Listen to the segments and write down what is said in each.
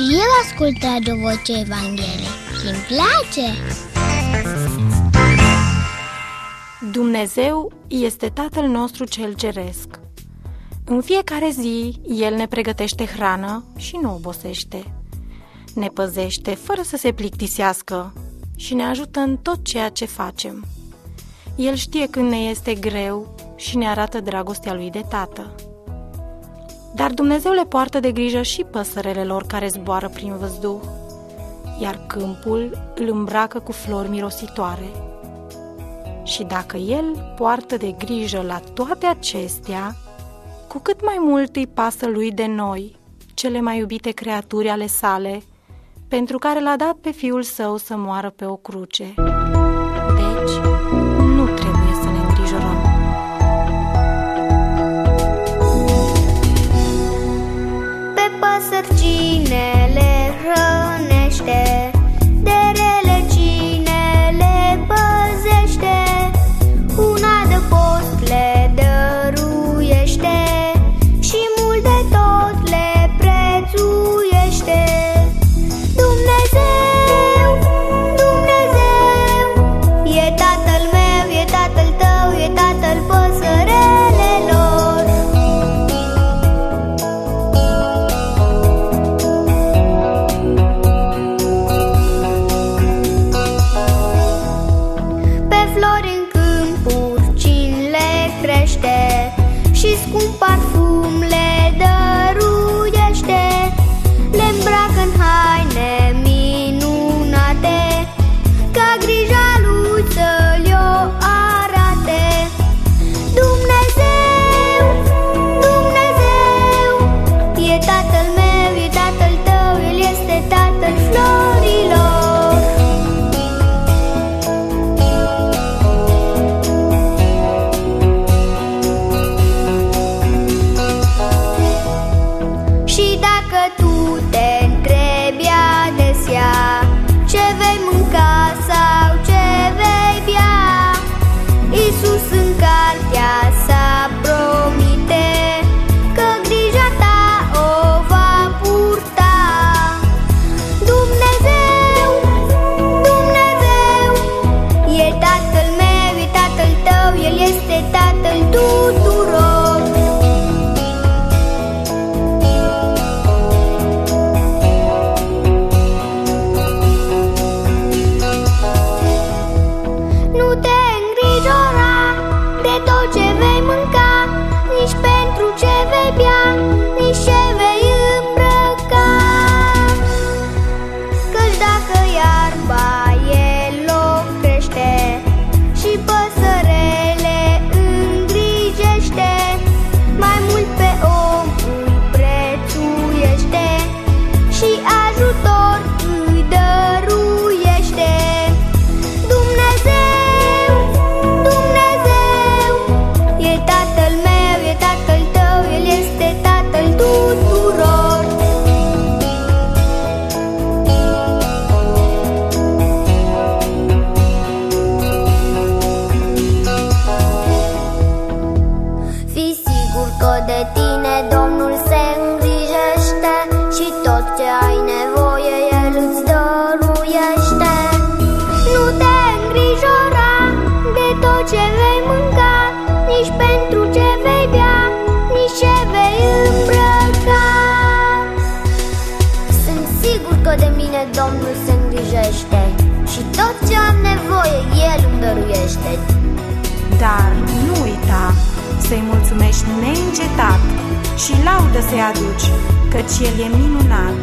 Și eu ascult Radio Vocea Evangheliei și-mi place. Dumnezeu este Tatăl nostru cel ceresc. În fiecare zi, El ne pregătește hrană și nu obosește. Ne păzește fără să se plictisească și ne ajută în tot ceea ce facem. El știe când ne este greu și ne arată dragostea Lui de Tată. Dar Dumnezeu le poartă de grijă și păsărele lor care zboară prin văzduh, iar câmpul îl îmbracă cu flori mirositoare. Și dacă El poartă de grijă la toate acestea, cu cât mai mult îi pasă Lui de noi, cele mai iubite creaturi ale Sale, pentru care L-a dat pe Fiul Său să moară pe o cruce. Deci, nu trebuie să ne îngrijorăm. Pe păsări cine le hrănește, de rele cine le păzește, un adăpost le dăruiește și mult de tot le prețuiește. Dumnezeu, Dumnezeu, e Tatăl meu, e Tatăl tău, e Tatăl păsărelelor. Pe flori în câmpuri cine le crește și scump parfum le dăruiește, le îmbracă în haine minunate, ca grija Lui să le-o arate. Dumnezeu, Dumnezeu, e Tatăl meu, e Tatăl tău, El este Tatăl florilor. Și dacă tu te întrebi adesea ce vei mânca sau ce vei bea, Iisus în cartea sa promite că grija ta o va purta. Dumnezeu, Dumnezeu, e Tatăl meu, e Tatăl tău, El este Tatăl tuturor. Nu te îngrijora de tot ce vei mânca, nici pentru ce vei bea, nici ce vei îmbrăca. Căci dacă iarba el o crește și păsărele îngrijește, mai mult pe om îi prețuiește și ajutor îi dăruiește. Dumnezeu, Dumnezeu, e Tatăl meu, e Tatăl tău, El este Tatăl tuturor. Fii sigur că de tine Domnul se îngrijește și tot ce ai nevoie El îți dăruiește. Nu te îngrijora de tot ce vei mânca, nici pentru ce vei bea, nici ce vei îmbrăca. Sunt sigur că de mine Domnul se îngrijește și tot ce am nevoie El îmi dăruiește. Dar nu uita să-i mulțumești neîncetat și laudă să-i aduci, căci El e minunat.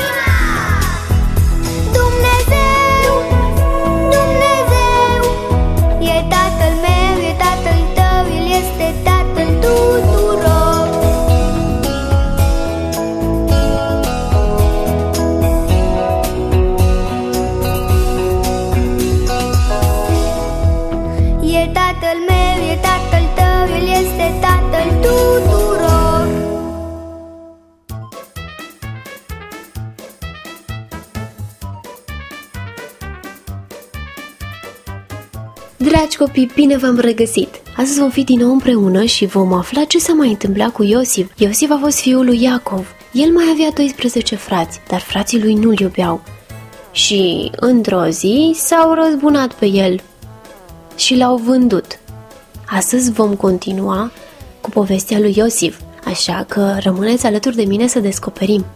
Dumnezeu, Dumnezeu, e Tatăl meu, e Tatăl tău, El este Tatăl tuturor. E Tatăl meu, e Tatăl tău, El este Tatăl tuturor. Dragi copii, bine v-am regăsit! Astăzi vom fi din nou împreună și vom afla ce s-a mai întâmplat cu Iosif. Iosif a fost fiul lui Iacov. El mai avea 12 frați, dar frații lui nu-l iubeau. Și, într-o zi, s-au răzbunat pe el și l-au vândut. Astăzi vom continua cu povestea lui Iosif, așa că rămâneți alături de mine să descoperim.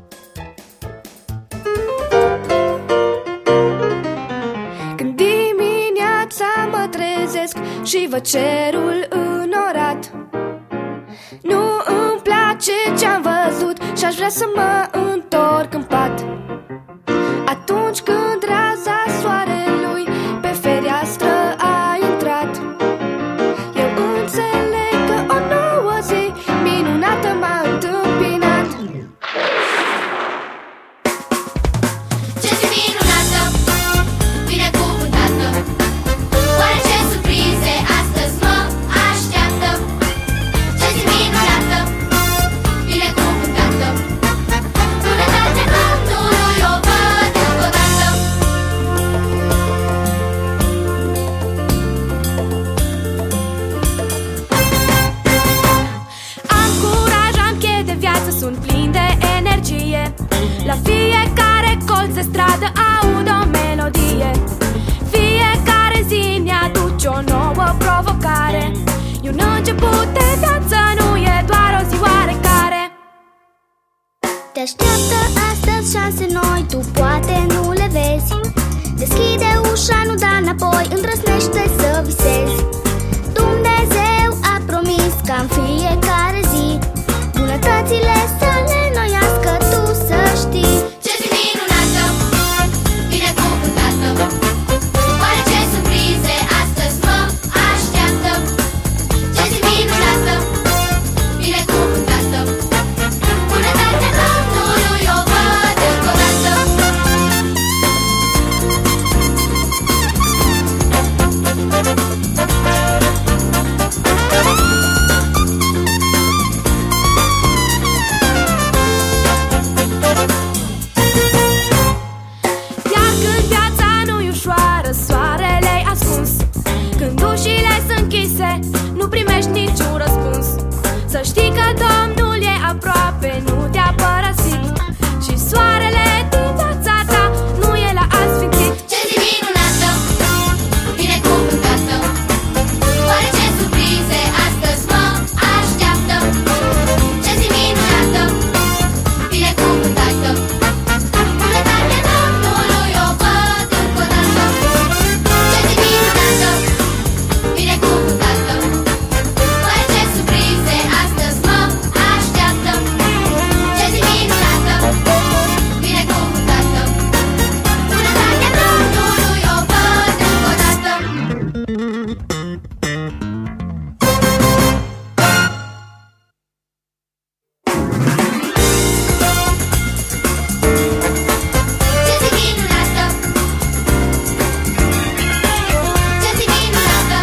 Când dimineața mă trezesc și văd cerul înorat, nu îmi place ce-am văzut și-aș vrea să mă întorc în pat. Atunci când raza soarelui pe fereastră a intrat, eu înțeleg că o nouă zi minunată m-a întâmpinat. Ce zi minunată, binecuvântată, oare ce surprize astăzi mă așteaptă? Ce zi minunată, binecuvântată, bunătatea Domnului o văd încă o dată. Am curaj, am chei de viață, sunt plin de energie. La fiecare colț de stradă aud o melodie. Fiecare zi mi-aduce o nouă provocare. E un început de viață, nu e doar o zi oarecare. Te așteaptă astăzi șanse noi, tu poate nu le vezi. Deschide ușa, nu da înapoi, îndrăznește să visezi. Dumnezeu a promis ca în fiecare zi bunătățile să le înnoiască, tu să știi. Ce zi minunată, binecuvântată, oare ce surprize astăzi mă așteaptă? Ce zi minunată, binecuvântată, bunătatea Domnului o văd încă o dată. Iar când viața nu-i ușoară, soarele-i ascuns, când ușile sunt închise, nu primești niciun răspuns. Să știi că Domnul e aproape, nu te-a părăsit și soarele din viața ta nu e la asfințit. Ce zi minunată, binecuvântată, oare ce surprize astăzi mă așteaptă? Ce zi minunată, binecuvântată, bunătatea Domnului o văd încă o dată. Ce zi minunată, binecuvântată, oare ce surprize astăzi mă așteaptă? Ce zi minunată, binecuvântată, bunătatea Domnului o văd încă o dată. Ce zi minunată, ce zi minunată,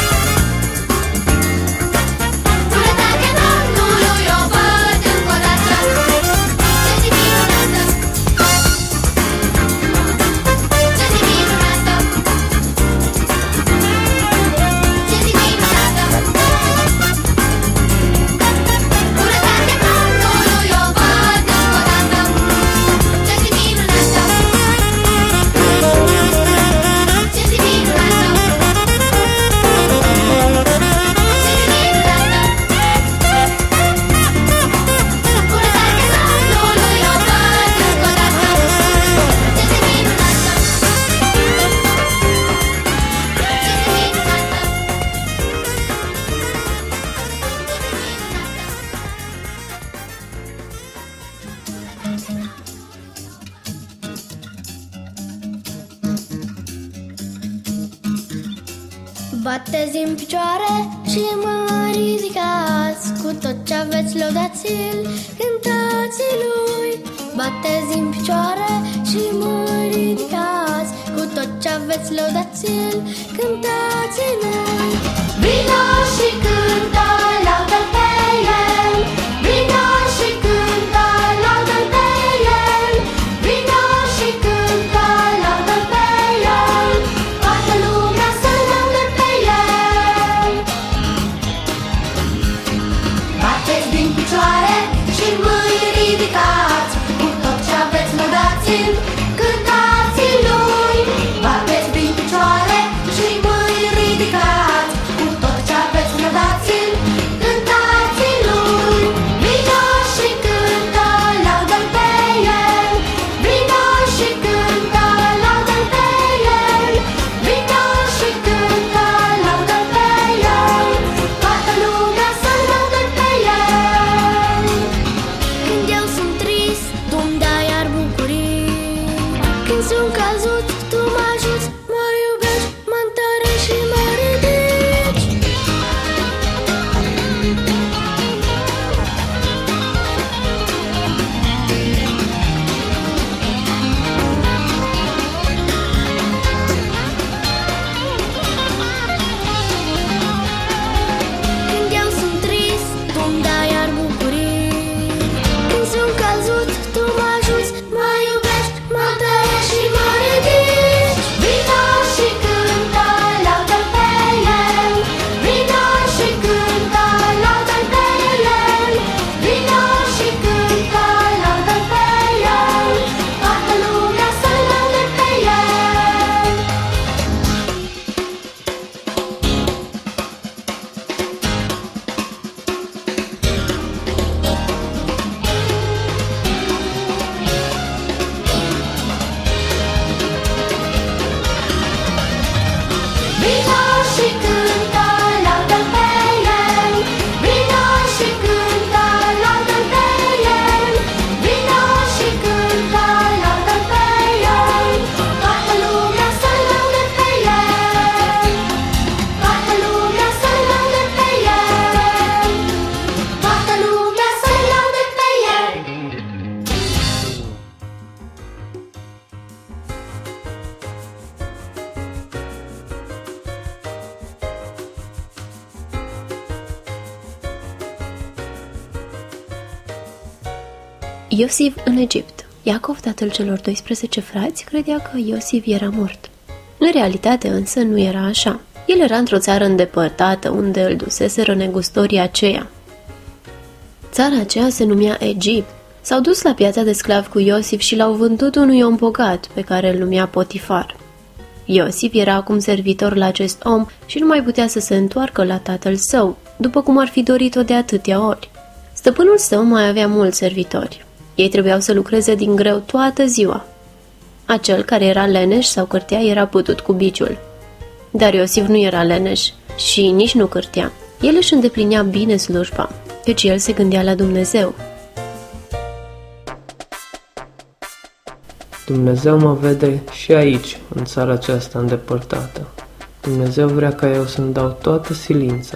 bunătatea Domnului o văd încă o dată. Ce zi minunată, ce zi minunată, ce zi minunată, bunătatea Domnului o văd încă o dată. Ce zi minunată, ce zi minunată, ce zi minunată, bunătatea Domnului o văd încă o dată. Ce zi minunată, bateți în picioare și mă ridicați, cu tot ce aveți lăudați-l, cântați lui. Bateți în picioare și mă ridicați, cu tot ce aveți lăudați-l, cântați lui. Vino și cântă, laudă pe el, vino și cântă, laudă pe el, vino și cântă, laudă pe el, toată lumea să laude pe el. Bateți din picioare și mâini ridicați, Iosif în Egipt. Iacov, tatăl celor 12 frați, credea că Iosif era mort. În realitate însă nu era așa. El era într-o țară îndepărtată, unde îl duseseră negustorii aceia. Țara aceea se numea Egipt. S-au dus la piața de sclavi cu Iosif și l-au vândut unui om bogat, pe care îl numea Potifar. Iosif era acum servitor la acest om și nu mai putea să se întoarcă la tatăl său, după cum ar fi dorit-o de atâtea ori. Stăpânul său mai avea mulți servitori. Ei trebuiau să lucreze din greu toată ziua. Acel care era leneș sau cârtea era putut cu biciul. Dar Iosif nu era leneș și nici nu cârtea. El își îndeplinea bine slujba, căci el se gândea la Dumnezeu. Dumnezeu mă vede și aici, în țara aceasta îndepărtată. Dumnezeu vrea ca eu să-mi dau toată silința.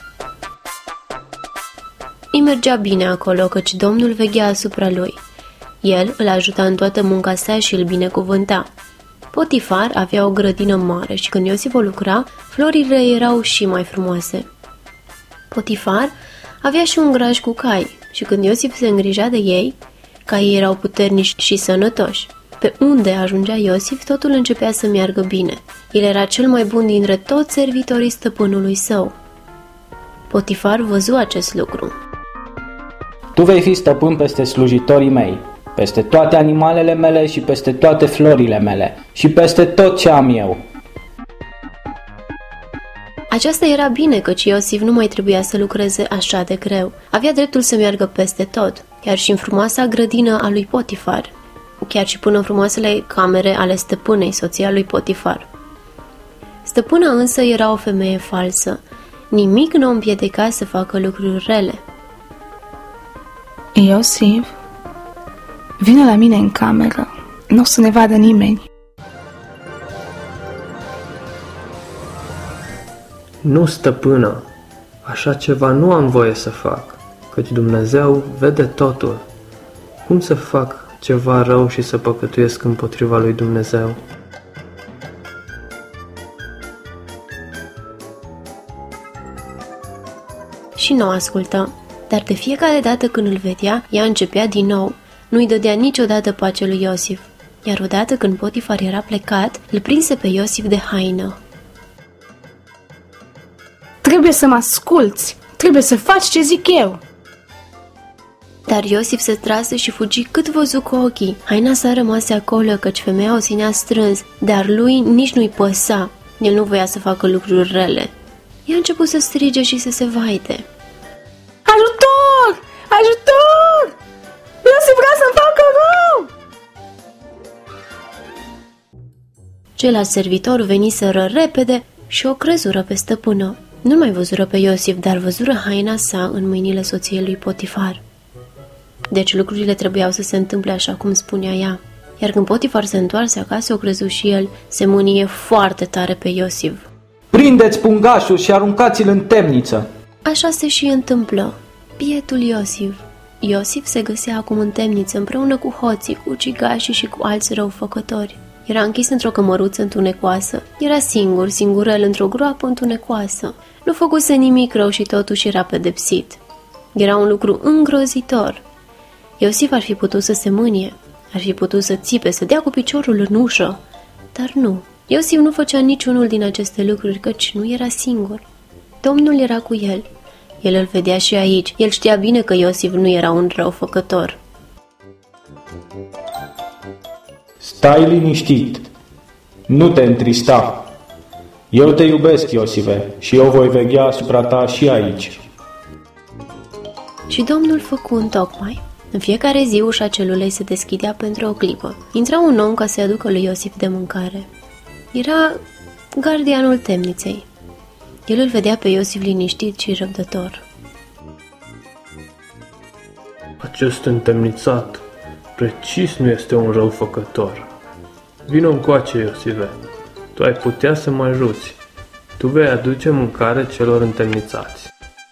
Îi mergea bine acolo, căci Domnul veghea asupra lui. El îl ajuta în toată munca sa și îl binecuvânta. Potifar avea o grădină mare și când Iosif o lucra, florile erau și mai frumoase. Potifar avea și un graj cu cai și când Iosif se îngrija de ei, caii erau puternici și sănătoși. Pe unde ajungea Iosif, totul începea să meargă bine. El era cel mai bun dintre toți servitorii stăpânului său. Potifar văzu acest lucru. Tu vei fi stăpân peste slujitorii mei, peste toate animalele mele și peste toate florile mele și peste tot ce am eu. Aceasta era bine, căci Iosif nu mai trebuia să lucreze așa de greu. Avea dreptul să meargă peste tot, chiar și în frumoasa grădină a lui Potifar, chiar și până în frumoasele camere ale stăpânei, soția lui Potifar. Stăpâna însă era o femeie falsă. Nimic nu o împiedica să facă lucruri rele. Iosif, vine la mine în cameră. Nu o să ne vadă nimeni. Nu, stăpână, așa ceva nu am voie să fac, căci Dumnezeu vede totul. Cum să fac ceva rău și să păcătuiesc împotriva lui Dumnezeu? Și nu ascultă, dar de fiecare dată când îl vedea, ea începea din nou. Nu-i dădea niciodată pace lui Iosif. Iar odată când Potifar era plecat, îl prinse pe Iosif de haină. Trebuie să mă asculți, trebuie să faci ce zic eu. Dar Iosif se trase și fugi cât văzu cu ochii. Haina sa rămase acolo, căci femeia o ținea strâns, dar lui nici nu-i păsa. El nu voia să facă lucruri rele. Ea a început să strige și să se vaite. Ajutor! Ajutor! Iosif vrea să-mi facă rău! Ceilalți servitori veniseră repede și o crezură pe stăpână. Nu mai văzură pe Iosif, dar văzură haina sa în mâinile soției lui Potifar. Deci lucrurile trebuiau să se întâmple așa cum spunea ea. Iar când Potifar se întoarse acasă, o crezu și el. Se mânie foarte tare pe Iosif. Prindeți pungașul și aruncați-l în temniță! Așa se și întâmplă. Bietul Iosif. Iosif se găsea acum în temniță împreună cu hoții, cu ucigașii și cu alți răufăcători. Era închis într-o cămăruță întunecoasă. Era singur, singurel, într-o groapă întunecoasă. Nu făcuse nimic rău și totuși era pedepsit. Era un lucru îngrozitor. Iosif ar fi putut să se mânie, ar fi putut să țipe, să dea cu piciorul în ușă, dar nu. Iosif nu făcea niciunul din aceste lucruri, căci nu era singur. Domnul era cu el. El îl vedea și aici. El știa bine că Iosif nu era un răufăcător. Stai liniștit, nu te întrista. Eu te iubesc, Iosife, și eu voi veghea asupra ta și aici. Și Domnul făcu întocmai. În fiecare zi ușa celulei se deschidea pentru o clipă. Intra un om ca să-i aducă lui Iosif de mâncare. Era gardianul temniței. El îl vedea pe Iosif liniștit și răbdător. Acest întemnițat precis nu este un răufăcător. Vino încoace, Iosife. Tu ai putea să mă ajuți. Tu vei aduce mâncare celor întemnițați.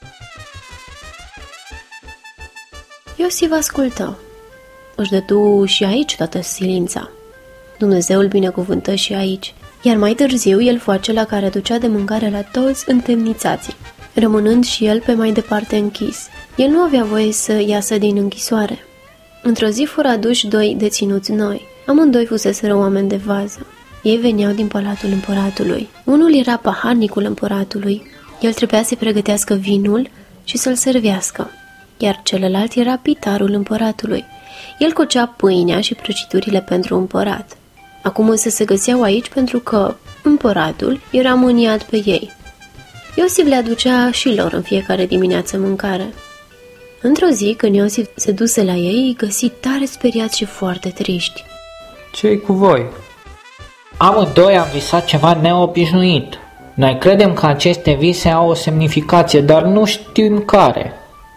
Iosif ascultă. Își dădu și aici toată silința. Dumnezeu îl binecuvântă și aici. Iar mai târziu el fu acela care aducea de mâncare la toți întemnițații, rămânând și el pe mai departe închis. El nu avea voie să iasă din închisoare. Într-o zi fură aduși 2 deținuți noi. Amândoi fuseseră oameni de vază. Ei veneau din palatul împăratului. Unul era paharnicul împăratului. El trebuia să pregătească vinul și să-l servească, iar celălalt era pitarul împăratului. El cocea pâinea și prăjiturile pentru împărat. Acum însă se găseau aici pentru că împăratul era mâniat pe ei. Iosif le aducea și lor în fiecare dimineață mâncare. Într-o zi, când Iosif se duse la ei, îi găsi tare speriați și foarte triști. Ce-i cu voi? Amândoi am visat ceva neobișnuit. Noi credem că aceste vise au o semnificație, dar nu știm care.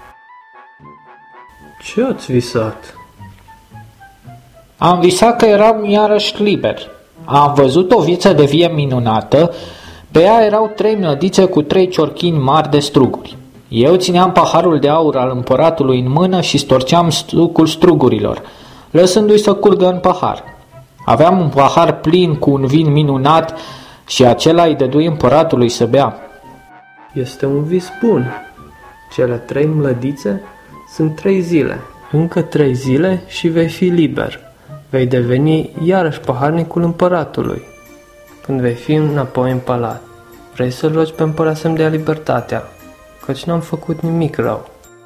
Ce ați visat? Am visat că eram iarăși liber. Am văzut o viță de vie minunată. Pe ea erau 3 mlădițe cu 3 ciorchini mari de struguri. Eu țineam paharul de aur al împăratului în mână și storceam sucul strugurilor, lăsându-i să curgă în pahar. Aveam un pahar plin cu un vin minunat și acela îi dădui împăratului să bea. Este un vis bun. Cele 3 mlădițe sunt 3 zile. Încă 3 zile și vei fi liber. Vei deveni iarăși paharnicul împăratului. Când vei fi înapoi în palat, vrei să-l rogi pe împărat să-mi dea libertatea, căci n-am făcut nimic rău.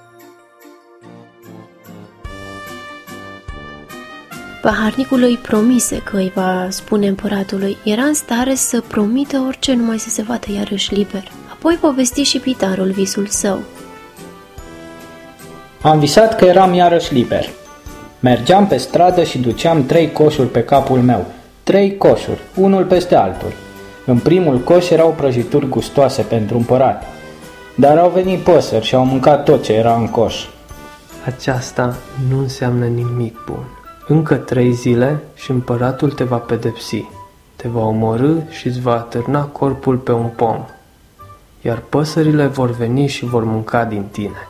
Paharnicul îi promise că îi va spune împăratului. Era în stare să promită orice, numai să se vadă iarăși liber. Apoi povesti și pitarul visul său. Am visat că eram iarăși liber. Mergeam pe stradă și duceam 3 coșuri pe capul meu. 3 coșuri, unul peste altul. În primul coș erau prăjituri gustoase pentru împărat. Dar au venit păsări și au mâncat tot ce era în coș. Aceasta nu înseamnă nimic bun. Încă 3 zile și împăratul te va pedepsi. Te va omorî și îți va atârna corpul pe un pom. Iar păsările vor veni și vor mânca din tine.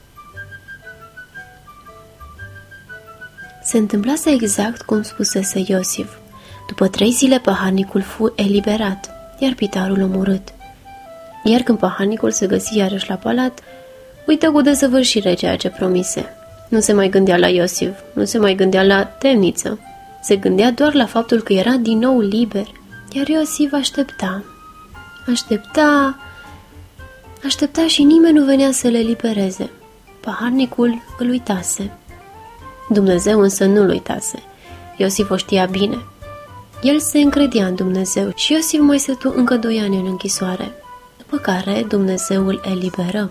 Se întâmplase exact cum spusese Iosif. După 3 zile, paharnicul fu eliberat, iar pitarul omorât. Iar când paharnicul se găsi iarăși la palat, uită cu desăvârșire ceea ce promise. Nu se mai gândea la Iosif, nu se mai gândea la temniță. Se gândea doar la faptul că era din nou liber, iar Iosif aștepta. Aștepta și nimeni nu venea să le elibereze. Paharnicul îl uitase. Dumnezeu însă nu-l uitase. Iosif o știa bine. El se încredea în Dumnezeu și Iosif mai stătu încă 2 ani în închisoare, după care Dumnezeu îl eliberă.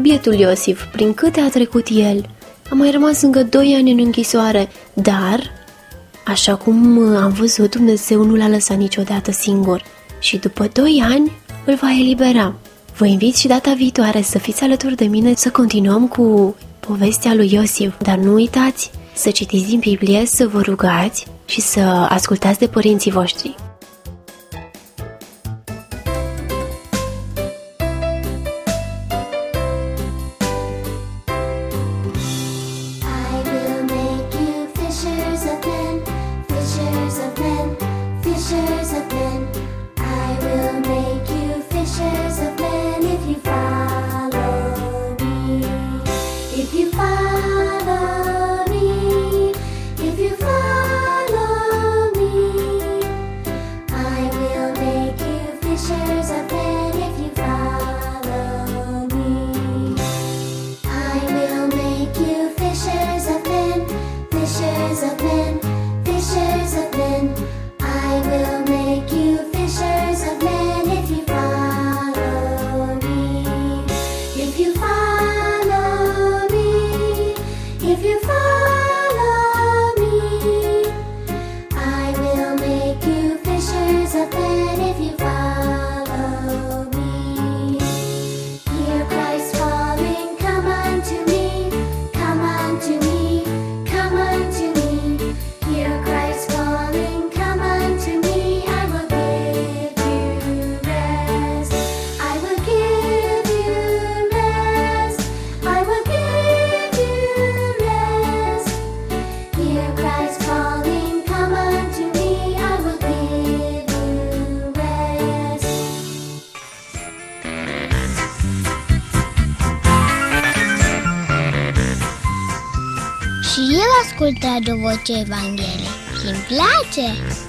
bietul Iosif, prin câte a trecut el. A mai rămas încă 2 ani în închisoare, dar, așa cum am văzut, Dumnezeu nu l-a lăsat niciodată singur și după 2 ani îl va elibera. Vă invit și data viitoare să fiți alături de mine să continuăm cu povestea lui Iosif, dar nu uitați să citiți din Biblie, să vă rugați și să ascultați de părinții voștri. Și el ascultă Radio Vocea Evangheliei și îmi place!